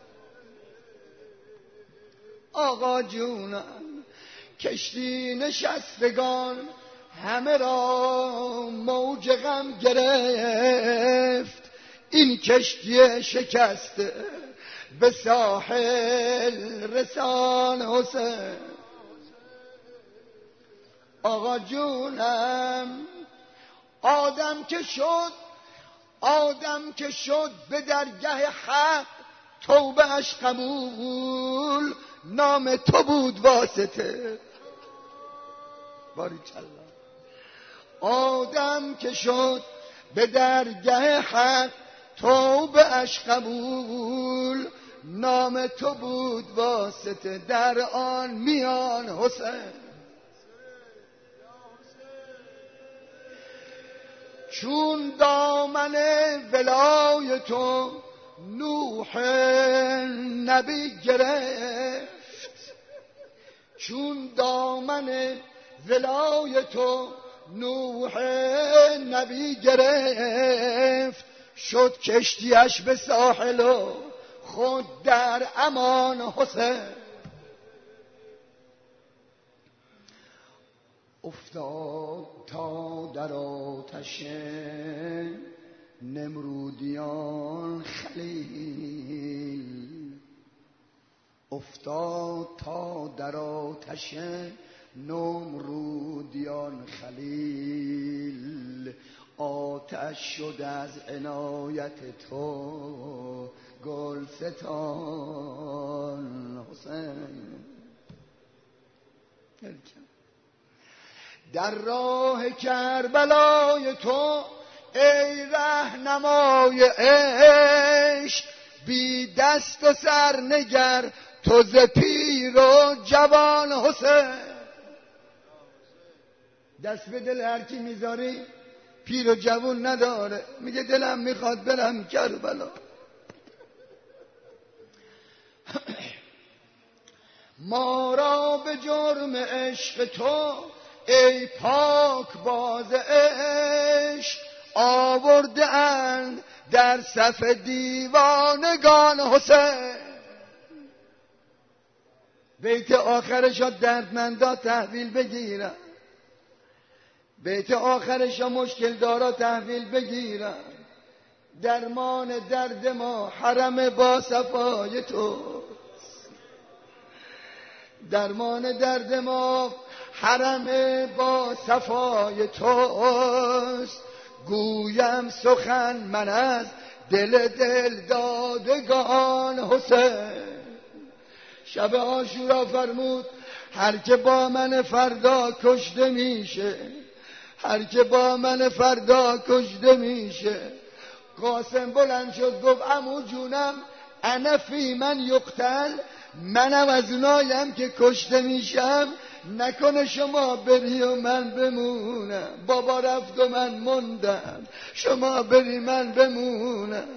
آقا جونم کشتی نشستگان همه را موج غم گرفت، این کشتی شکسته به ساحل رسان حسین. آقا جونم آدم که شد به درگه حق، توبهش قبول نام تو بود واسطه. باریکالله. آدم که شد به درگه حق، توبهش قبول نام تو بود واسطه در آن میان حسین. چون دامن ولای تو نوح نبی گرفت، چون دامن ولای تو نوح نبی گرفت، شد کشتیش به ساحل و خود در امان حسین. افتاد تا در آتش نمرودیان خلیل، افتاد تا در آتش نمرودیان خلیل، آتش شد از عنایت تو گلستان حسین. در راه کربلای تو ای رهنمای عشق، بی دست و سر نگر تو ز پیر و جوان حسین. دست به دل هر کی میذاری پیر و جوان نداره، میگه دلم میخواد برم کربلا. ما را به جرم عشق تو ای پاک باز عشق آورده اند در صف دیوانگان حسین. بیت آخرش ها دردمندا تحویل بگیرن، بیت آخرش ها مشکل دارا تحویل بگیرن. درمان درد ما حرم با صفای تو، درمان درد ما حرم با صفای توست. گویم سخن من از دل دادگان حسین. شب عاشورا فرمود هر که با من فردا کشته میشه، هر که با من فردا کشته میشه. قاسم بلند شد گفت عمو جونم انا فی من یقتل، منم از اونایم که کشته میشم، نکنه شما بری و من بمونم. بابا رفت و من موندم، شما بری من بمونم.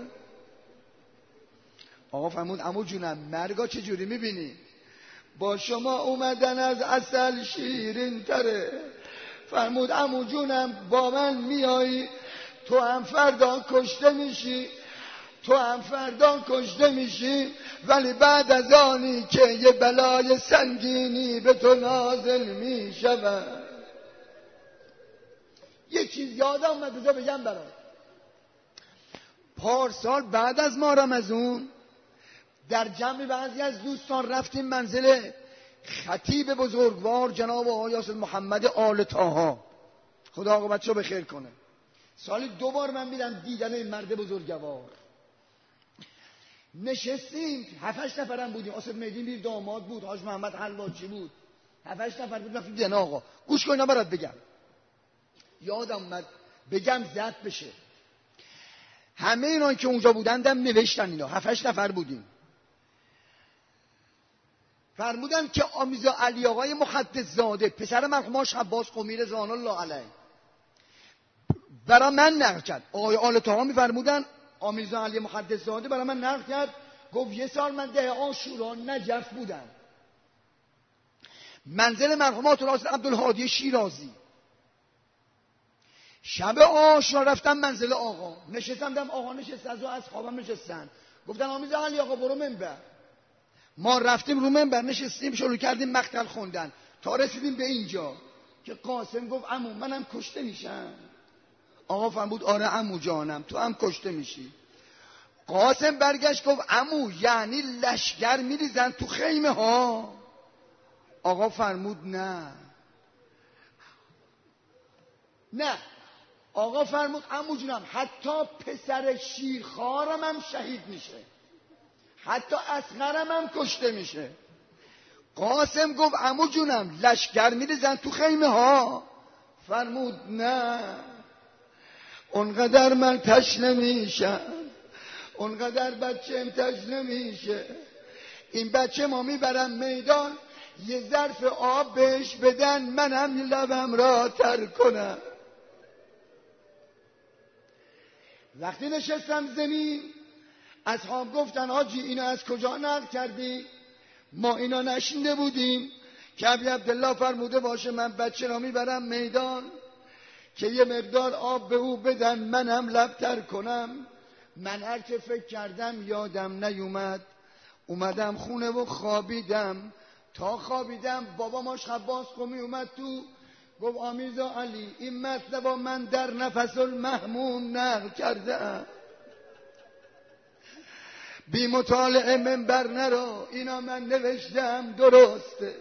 آقا فرمود عمو جونم مرگا چجوری میبینی؟ با شما اومدن از عسل شیرین تره. فرمود عمو جونم با من میایی تو هم فردا کشته میشی، تو هم فردا کشته میشی، ولی بعد از آنی که یه بلای سنگینی به تو نازل میشود. یه چیز یادم اومد بذار بگم برات. پارسال بعد از ماه رمضان در جمع بعضی از دوستان رفتیم منزل خطیب بزرگوار جناب آقای یاسر محمد آل طاها، خدا عاقبتشو بخیر کنه. سالی 2 بار من میرم دیدن این مرد بزرگوار. نشستیم 7-8 نفرم بودیم. آصف مهدی میر داماد بود، حاج محمد حلواچی بود، 7-8 نفر بود. رفتیم دیدن. آقا گوش کن اینا برات بگم، یادم اومد بگم زد بشه. همه اینا که اونجا بودندم نوشتن، اینا 7-8 نفر بودیم. فرمودن که آمیزا علی آقای مقدس زاده پسر مرحوم آش عباس قمی رضوان الله علیه برای من نقل کرد. آقای آل طاها میفرمودن آمیزا علی مقدس زاده برای من نقل کرد، گفت یه سال من ده عاشورا نجف بودم، منزل مرحومات راست عبدالهادی شیرازی. شب عاشورا رفتم منزل آقا، نشستم دم آقا نشست، از خوابم نشستن. گفتن آمیزا علی آقا برو منبر. ما رفتیم رو منبر نشستیم، شروع کردیم مقتل خوندن تا رسیدیم به اینجا که قاسم گفت عمو منم کشته میشم. آقا فرمود آره عمو جانم تو هم کشته میشی. قاسم برگشت گفت عمو یعنی لشگر میریزن تو خیمه ها؟ آقا فرمود نه. آقا فرمود عمو جونم حتی پسر شیرخوارم هم شهید میشه، حتی اصغرم هم کشته میشه. قاسم گفت عمو جونم لشگر میریزن تو خیمه ها؟ فرمود نه. اونقدر من تشنه میشم، اونقدر بچه‌م تشنه میشه، این بچه ما میبرم میدان یه ظرف آب بهش بدن منم لبم را تر کنم. وقتی نشستم زمین اصحاب گفتن حاجی اینا از کجا نقل کردی؟ ما اینا نشنیده بودیم که ابی عبدالله فرموده باشه من بچه را میبرم میدان که یه مقدار آب به او بدن منم لب تر کنم. من هر که فکر کردم یادم نیومد، اومدم خونه و خوابیدم. تا خوابیدم بابا ماش عباس قمی اومد تو، گفت آمیزا علی این مطلب من در نفس المحموم نقل کردم، بی مطالعه منبر نرو، اینا من نوشتم درسته.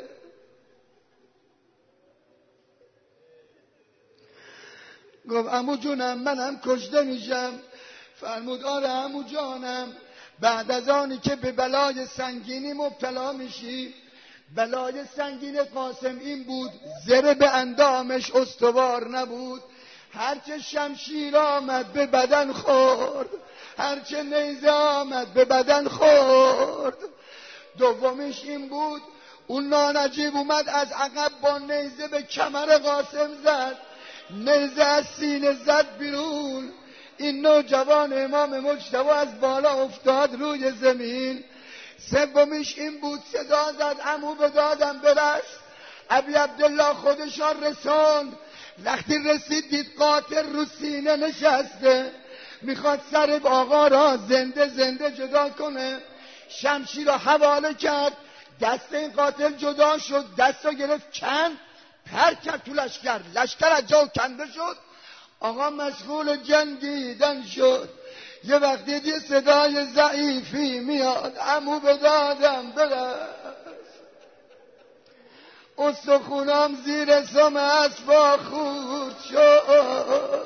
گفت عمو جونم منم کشته میشم. فرمود آره عمو جانم، بعد از آنی که به بلای سنگینی مبتلا میشی. بلای سنگین قاسم این بود زره به اندامش استوار نبود، هرچه شمشیر آمد به بدن خورد، هرچه نیزه آمد به بدن خورد. دومیش این بود اون نانجیب اومد از عقب با نیزه به کمر قاسم زد، نیزه از سینه زد بیرون. این نوجوان امام مجتبی از بالا افتاد روی زمین. سومیش این بود صدا زد عمو به دادم برس. ابی عبدالله خودشان رساند. وقتی رسید دید قاتل رو سینه نشسته، میخواد سر آقا را زنده زنده جدا کنه. شمشیر را حواله کرد، دست این قاتل جدا شد، دست را گرفت کند پر کرد تو لشکر. لشکر از جا کنده شد. آقا مشغول جنگیدن شد. یه وقتی دید صدای ضعیفی میاد، عمو به دادم برس. استخونام زیر سم اسبا خورد شد.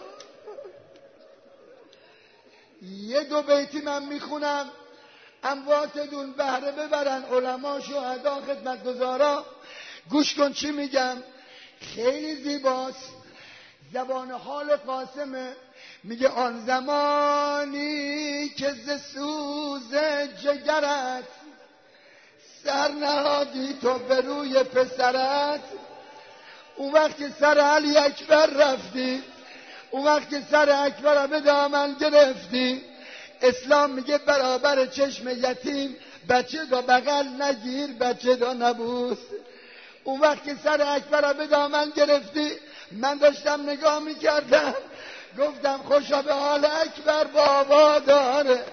یه دو بیتی من میخونم امواتتون بهره ببرن، علما شهدا خدمتگزارا گوش کن چی میگم. خیلی زیباست. زبان حال قاسمه. میگه آن زمانی که ز سوز جگرت سر نهادی تو به روی پسرت، اون وقت که سر علی اکبر رفتی، اون وقت که سر اکبر به دامن گرفتی. اسلام میگه برابر چشم یتیم بچه دا بغل نگیر، بچه دا نبوس. اون وقت که سر اکبر به دامن گرفتی، من داشتم نگاه میکردم گفتم خوشا به حال اکبر بابا داره.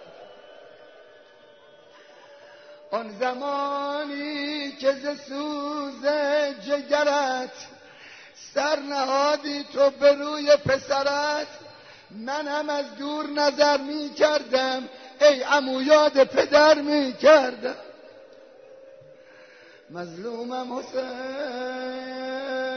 آن زمانی که ز سوز جگرت سر نهادی تو به روی پسرت، من هم از دور نظر می کردم ای عمو یاد پدر می کردم. مظلومم حسین.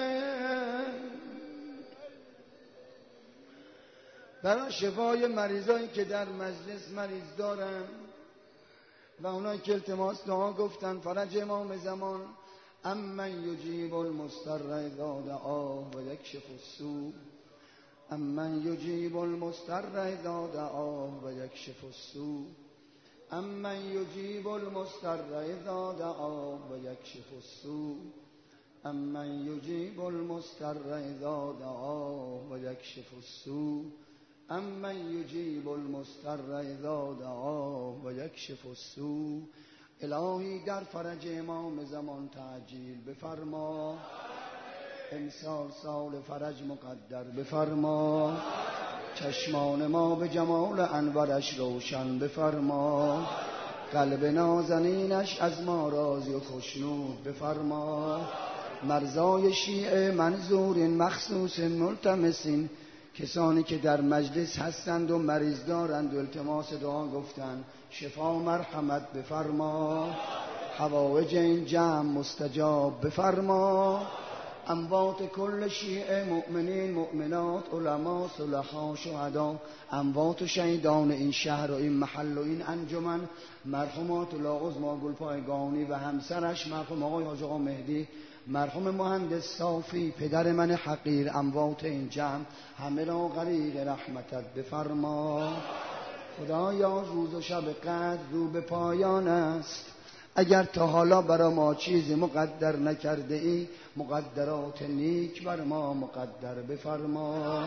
برای شفای مریضایی که در مجلس مریض دارن و اونایی که التماس دعا گفتن، فرج امام زمان امن یجیب المضطر اذا دعاه و یکشف السوء، امن یجیب المضطر اذا دعاه و یکشف السوء، امن یجیب المضطر اذا دعاه و یکشف السوء، امن یجیب المضطر اذا دعاه و یکشف السوء، امن یجیب المضطر اذا دعاه و یکشف السوء. الهی در فرج امام زمان تعجیل بفرما، امسال سال فرج مقدر بفرما، چشمان ما به جمال انورش روشن بفرما، قلب نازنینش از ما راضی و خوشنود بفرما، مرزای شیعه منظورین مخصوص ملتمسین، کسانی که در مجلس هستند و مریض دارند و التماس دعا گفتند شفا مرحمت بفرما، حوائج این جمع مستجاب بفرما، اموات کل شیعه مؤمنین مؤمنات علما صلحا شهدا، اموات و شهیدان این شهر و این محل و این انجمن، مرحومات لاعظما گلپایگانی و همسرش مرحوم آقای حاج آقا مهدی، مرحوم مهندس صافی پدر من حقیر، اموات این جمع همه را غریق رحمتت بفرما. خدایا روز و شب قدر رو به پایان است، اگر تا حالا برای ما چیزی مقدر نکرده ای، مقدرات نیک بر ما مقدر بفرما.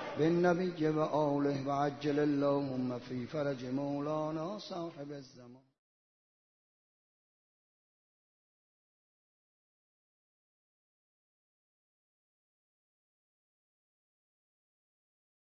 بالنبی و آله و عجل اللهم فی فرج مولانا صاحب الزمان.